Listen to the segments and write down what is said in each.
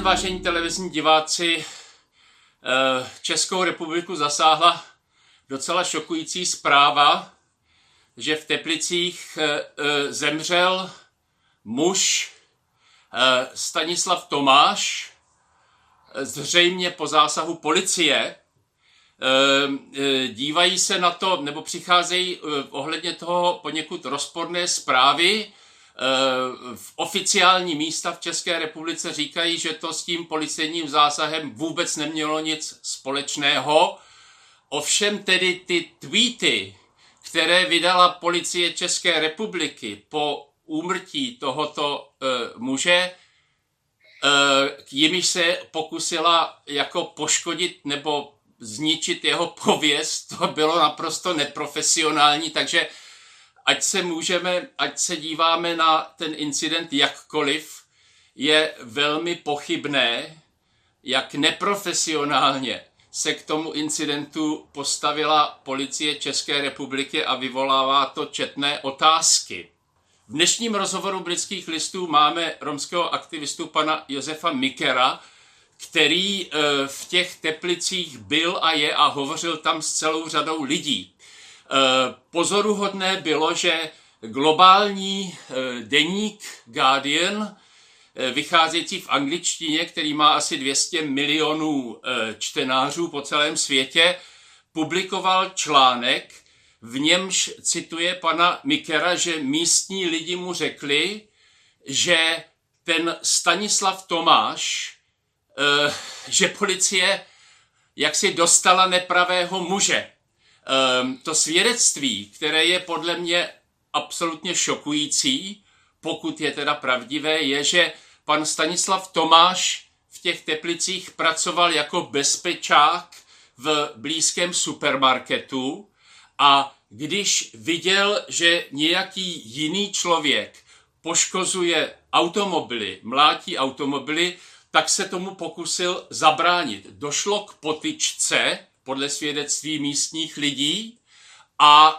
vážení televizní diváci. Českou republiku zasáhla docela šokující zpráva, že v Teplicích zemřel muž Stanislav Tomáš, zřejmě po zásahu policie. Dívají se na to, nebo přicházejí ohledně toho poněkud rozporné zprávy. V oficiální místa v České republice říkají, že to s tím policejním zásahem vůbec nemělo nic společného. Ovšem tedy ty tweety, které vydala policie České republiky po úmrtí tohoto muže, jimiž se pokusila jako poškodit nebo zničit jeho pověst, to bylo naprosto neprofesionální, takže ať se díváme na ten incident jakkoliv, je velmi pochybné, jak neprofesionálně se k tomu incidentu postavila policie České republiky a vyvolává to četné otázky. V dnešním rozhovoru Britských listů máme romského aktivistu pana Josefa Mikera, který v těch Teplicích byl a je a hovořil tam s celou řadou lidí. Pozoruhodné bylo, že globální deník Guardian, vycházející v angličtině, který má asi 200 milionů čtenářů po celém světě, publikoval článek, v němž cituje pana Mikera, že místní lidi mu řekli, že ten Stanislav Tomáš, že policie jaksi dostala nepravého muže. To svědectví, které je podle mě absolutně šokující, pokud je teda pravdivé, je, že pan Stanislav Tomáš v těch Teplicích pracoval jako bezpečák v blízkém supermarketu a když viděl, že nějaký jiný člověk poškozuje automobily, mlátí automobily, tak se tomu pokusil zabránit. Došlo k potyčce, podle svědectví místních lidí, a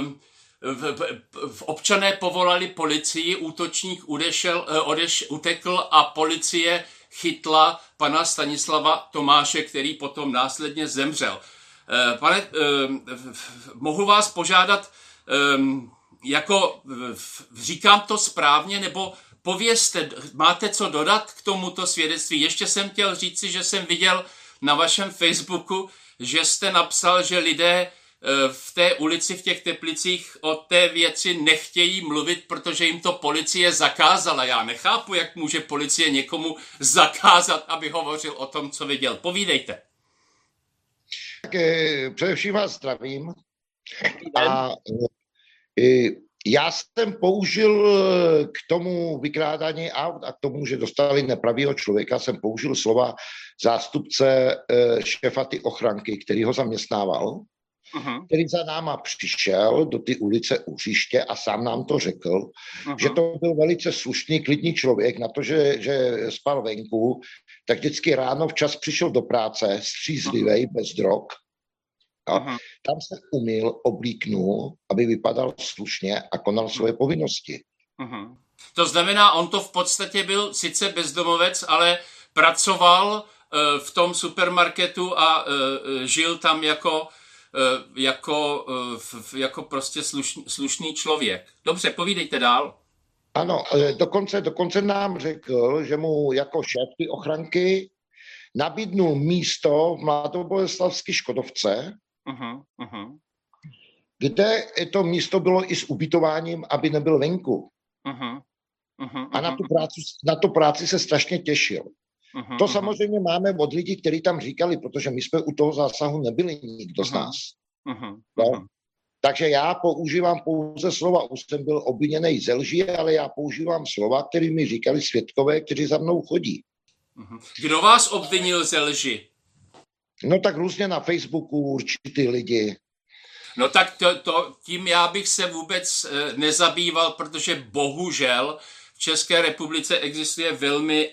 občané povolali policii, útočník utekl a policie chytla pana Stanislava Tomáše, který potom následně zemřel. Pane, mohu vás požádat, jako říkám to správně, nebo povězte, máte co dodat k tomuto svědectví? Ještě jsem chtěl říci, že jsem viděl na vašem Facebooku, že jste napsal, že lidé v té ulici v těch Teplicích o té věci nechtějí mluvit, protože jim to policie zakázala. Já nechápu, jak může policie někomu zakázat, aby hovořil o tom, co viděl. Povídejte. Tak především vás zdravím. A já jsem použil k tomu vykrádání aut a k tomu, že dostali nepravýho člověka, jsem použil slova zástupce šéfa ty ochranky, který ho zaměstnával, který za náma přišel do ty ulice u hřiště a sám nám to řekl, že to byl velice slušný, klidný člověk, na to, že spal venku, tak vždycky ráno včas přišel do práce, střízlivý, bez drog. A tam se umyl, oblíknul, aby vypadal slušně a konal svoje povinnosti. To znamená, on to v podstatě byl sice bezdomovec, ale pracoval v tom supermarketu a žil tam jako prostě slušný člověk. Dobře, povídejte dál. Ano, dokonce nám řekl, že mu jako šéf ty ochranky nabídnul místo v Mladoboleslavské Škodovce, kde to místo bylo i s ubytováním, aby nebyl venku. A na tu práci se strašně těšil. To samozřejmě máme od lidí, kteří tam říkali, protože my jsme u toho zásahu nebyli nikdo z nás. No. Takže já používám pouze slova, už jsem byl obviněný ze lži, ale já používám slova, které mi říkali svědkové, kteří za mnou chodí. Kdo vás obvinil ze lži? No tak různě na Facebooku určitý lidi. No tak tím já bych se vůbec nezabýval, protože bohužel v České republice existuje velmi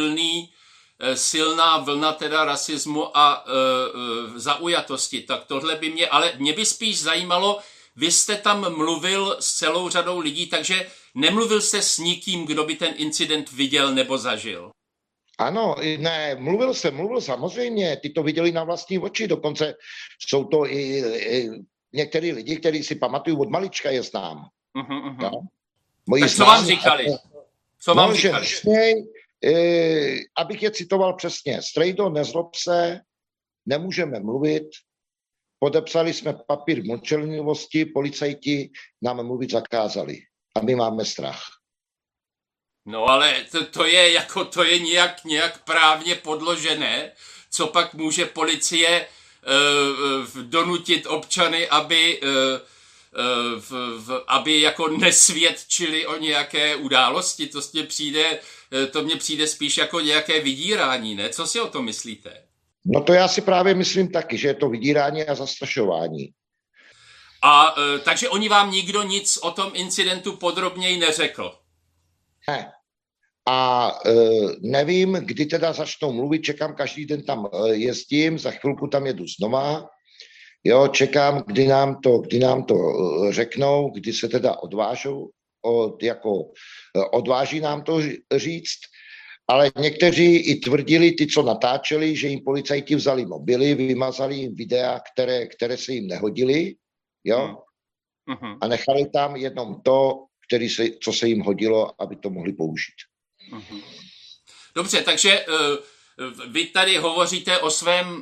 silná vlna teda rasismu a zaujatosti. Tak tohle by mě by spíš zajímalo, vy jste tam mluvil s celou řadou lidí, takže nemluvil jste s nikým, kdo by ten incident viděl nebo zažil. Ano, ne, mluvil samozřejmě, ty to viděli na vlastní oči, dokonce jsou to i některý lidi, kteří si pamatují od malička, je znám. Uh-huh. No? Moji Tak co vám říkali? Co vám říkali? Abych je citoval přesně, Strejdo, nezlob se, nemůžeme mluvit, podepsali jsme papír mlčenlivosti, policajti nám mluvit zakázali a my máme strach. No ale to je nějak právně podložené, co pak může policie donutit občany, aby jako nesvědčili o nějaké události. To mně přijde spíš jako nějaké vydírání, ne? Co si o tom myslíte? No to já si právě myslím taky, že je to vydírání a zastrašování. A takže oni vám nikdo nic o tom incidentu podrobněji neřekl? Ne. A nevím, kdy teda začnou mluvit, čekám, každý den tam jezdím, za chvilku tam jedu znova, jo, čekám, kdy nám to řeknou, kdy se teda odvážou, odváží nám to říct, ale někteří i tvrdili, ty, co natáčeli, že jim policajti vzali mobily, vymazali jim videa, které se jim nehodily, jo, a nechali tam jenom to, co se jim hodilo, aby to mohli použít. Dobře, takže vy tady hovoříte o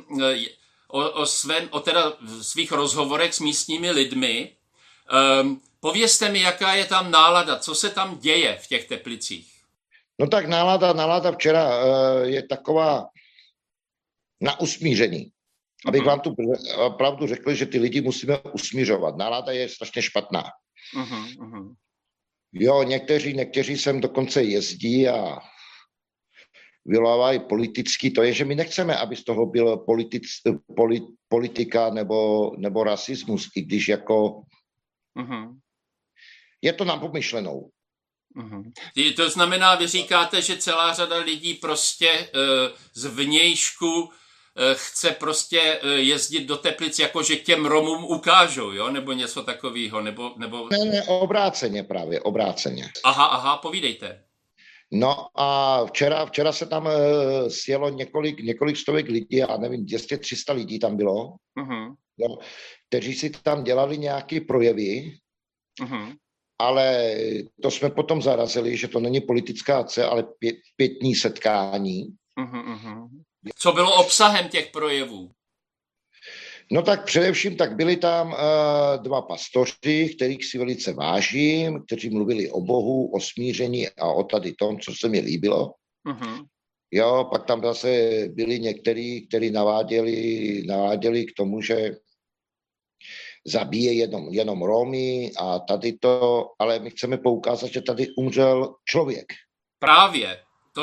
svých rozhovorech s místními lidmi. Povězte mi, jaká je tam nálada, co se tam děje v těch Teplicích? No tak nálada včera je taková na usmíření. Abych vám tu pravdu řekl, že ty lidi musíme usmířovat. Nálada je strašně špatná. Jo, někteří sem dokonce jezdí a vyvolávají politický. To je, že my nechceme, aby z toho byl politika nebo rasismus, i když jako je to nám pomyšlenou. To znamená, vy říkáte, že celá řada lidí prostě z vnějšku chce prostě jezdit do Teplic, jakože těm Romům ukážou, jo? Nebo něco takového, nebo... Ne, obráceně. Aha, povídejte. No a včera se tam sjelo několik stovek lidí, já nevím, 200-300 lidí tam bylo, jo, kteří si tam dělali nějaké projevy, ale to jsme potom zarazili, že to není politická akce, ale pětní setkání. Co bylo obsahem těch projevů? No tak především tak byli tam dva pastoři, kterých si velice vážím, kteří mluvili o Bohu, o smíření a o tady tom, co se mi líbilo. Jo, pak tam zase byli někteří, kteří naváděli k tomu, že zabíje jenom Romy a tady to, ale my chceme poukázat, že tady umřel člověk. Právě.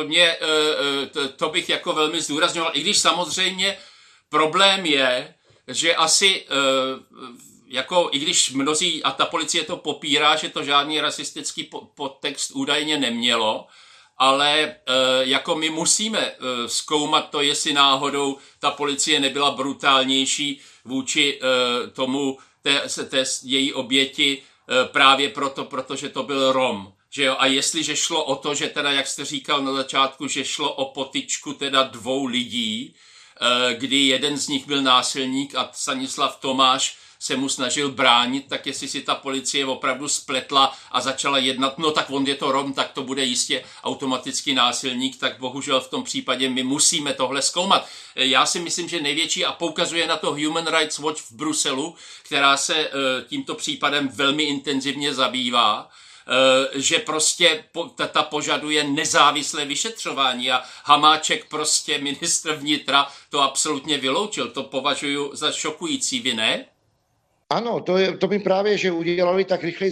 To bych jako velmi zdůrazňoval, i když samozřejmě problém je, že asi, jako i když mnozí, a ta policie to popírá, že to žádný rasistický podtext údajně nemělo, ale jako my musíme zkoumat to, jestli náhodou ta policie nebyla brutálnější vůči tomu té její oběti právě protože to byl Rom. Že jo? A jestliže šlo o to, že teda, jak jste říkal na začátku, že šlo o potyčku teda 2 lidí, kdy jeden z nich byl násilník a Stanislav Tomáš se mu snažil bránit, tak jestli si ta policie opravdu spletla a začala jednat, no tak on je to Rom, tak to bude jistě automaticky násilník, tak bohužel v tom případě my musíme tohle zkoumat. Já si myslím, že největší, a poukazuje na to Human Rights Watch v Bruselu, která se tímto případem velmi intenzivně zabývá, že prostě ta požaduje nezávislé vyšetřování a Hamáček prostě ministr vnitra to absolutně vyloučil. To považuji za šokující, vy ne? Ano, to by právě, že udělali tak rychlý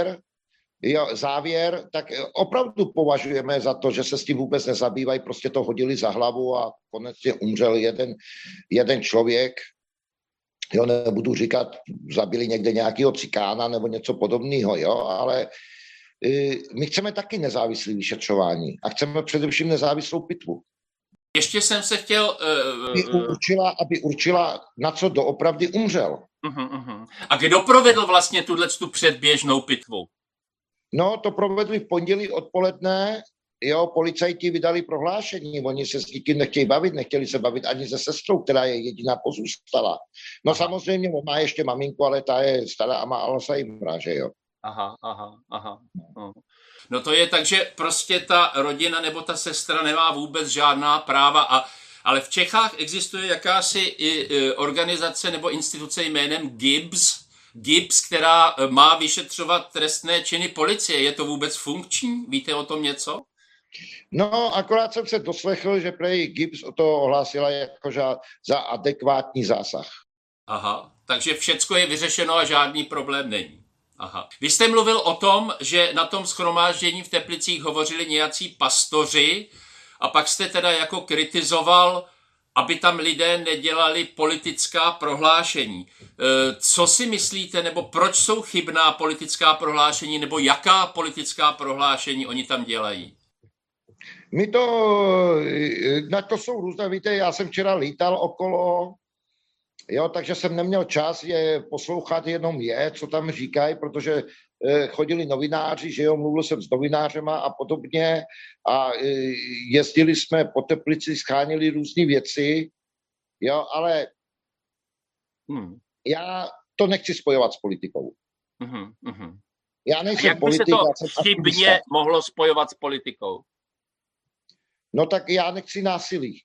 závěr, tak opravdu považujeme za to, že se s tím vůbec nezabývají, prostě to hodili za hlavu a konečně umřel jeden člověk. Jo, nebudu říkat, zabili někde nějakého cikána nebo něco podobného, jo, ale my chceme taky nezávislé vyšetřování a chceme především nezávislou pitvu. Ještě jsem se chtěl... Aby určila, na co doopravdy umřel. A kdo provedl vlastně tu předběžnou pitvu? No, to provedli v pondělí odpoledne jo, policajti vydali prohlášení, oni se s nikým nechtějí bavit, nechtěli se bavit ani se sestrou, která je jediná pozůstala. No samozřejmě, on má ještě maminku, ale ta je stará a má Alzheimera, že jo. Aha. No to je tak, že prostě ta rodina nebo ta sestra nemá vůbec žádná práva, ale v Čechách existuje jakási organizace nebo instituce jménem GIBS, která má vyšetřovat trestné činy policie. Je to vůbec funkční? Víte o tom něco? No, akorát jsem se doslechl, že prej GIBS o to ohlásila jako za adekvátní zásah. Aha, takže všecko je vyřešeno a žádný problém není. Aha. Vy jste mluvil o tom, že na tom shromáždění v Teplicích hovořili nějací pastoři a pak jste teda jako kritizoval, aby tam lidé nedělali politická prohlášení. Co si myslíte, nebo proč jsou chybná politická prohlášení, nebo jaká politická prohlášení oni tam dělají? Na to jsou různé, víte, já jsem včera lítal okolo, jo, takže jsem neměl čas je poslouchat jenom co tam říkají, protože chodili novináři, že jo, mluvil jsem s novinářema a podobně a jezdili jsme po Teplici, schánili různé věci, jo, ale já to nechci spojovat s politikou. Já nejsem politik. Jak by se to chybně mohlo spojovat s politikou? No tak já nechci násilí.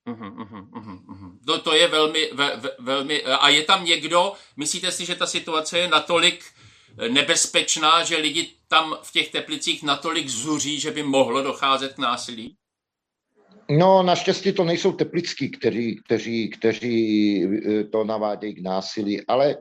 To je velmi... A je tam někdo, myslíte si, že ta situace je natolik nebezpečná, že lidi tam v těch Teplicích natolik zuří, že by mohlo docházet k násilí? No, naštěstí to nejsou teplický, kteří to navádějí k násilí, ale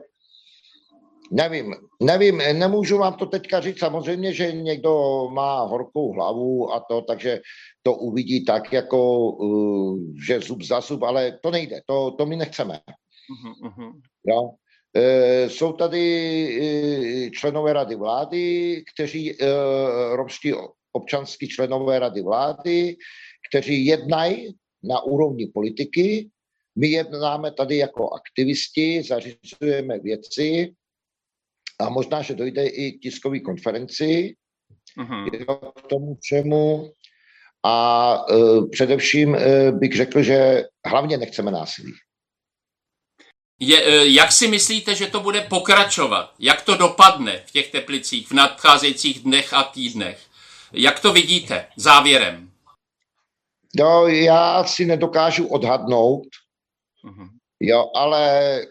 nevím, nemůžu vám to teďka říct, samozřejmě, že někdo má horkou hlavu a to, takže to uvidí tak, jako, že zub za zub, ale to nejde, to my nechceme. Jo? Jsou tady členové Rady vlády, romští občanský členové Rady vlády, kteří jednají na úrovni politiky. My jednáme tady jako aktivisti, zařizujeme věci a možná, že dojde i k tiskové konferenci k tomu všemu. A především bych řekl, že hlavně nechceme násilí. Jak si myslíte, že to bude pokračovat? Jak to dopadne v těch Teplicích v nadcházejících dnech a týdnech? Jak to vidíte závěrem? No, já si nedokážu odhadnout, jo, ale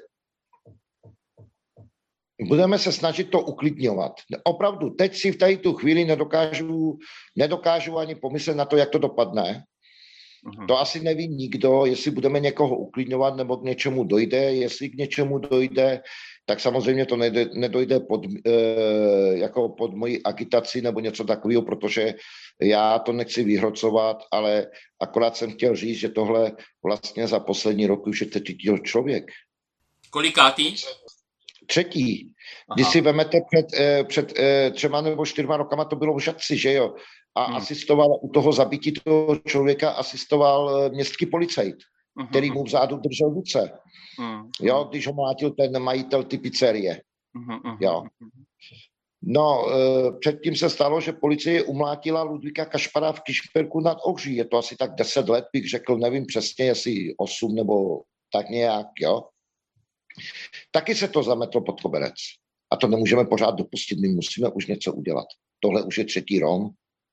budeme se snažit to uklidňovat. Opravdu, teď si v tady tu chvíli nedokážu ani pomyslet na to, jak to dopadne. To asi neví nikdo, jestli budeme někoho uklidňovat nebo k něčemu dojde. Jestli k něčemu dojde, tak samozřejmě to nedojde pod moji agitaci nebo něco takového, protože já to nechci vyhrocovat, ale akorát jsem chtěl říct, že tohle vlastně za poslední rok už je třetí člověk. Kolikátý? Třetí. Když si vemete před 3 nebo 4 rokama, to bylo v Žatci, že jo? A asistoval u toho zabití toho člověka, asistoval městský policajt, který mu vzadu držel ruce. Jo, když ho mlátil ten majitel ty pizzerie. Jo. No, předtím se stalo, že policie umlátila Ludvíka Kašpara v Kišperku nad Ohří. Je to asi tak 10 let, bych řekl, nevím přesně, jestli 8 nebo tak nějak, jo. Taky se to zametlo pod koberec. A to nemůžeme pořád dopustit, my musíme už něco udělat. Tohle už je 3. Rom.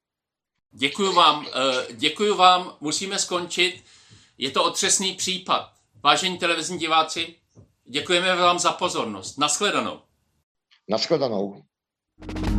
Děkuju vám, musíme skončit. Je to otřesný případ. Vážení televizní diváci, děkujeme vám za pozornost. Nashledanou. Nashledanou.